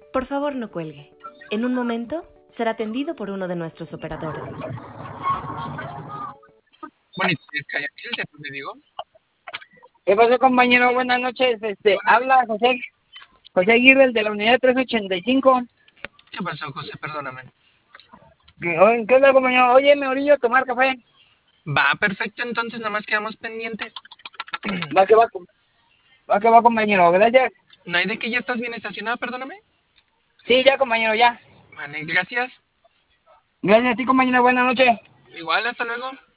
Por favor, no cuelgue. En un momento será atendido por uno de nuestros operadores. Bonito día, Guayaquil, ¿de dónde digo? ¿Qué pasó, compañero? Buenas noches. Habla José Aguirre, el de la unidad 385. ¿Qué pasó, José? Perdóname. ¿Qué onda, compañero? Oye, me orillo a tomar café. Va, perfecto, entonces nada más quedamos pendientes. Va que va, compañero. Gracias. ¿No hay de que ya estás bien estacionado? Perdóname. Sí, ya, compañero, ya. Vale, gracias. Gracias a ti, compañero. Buenas noches. Igual, hasta luego.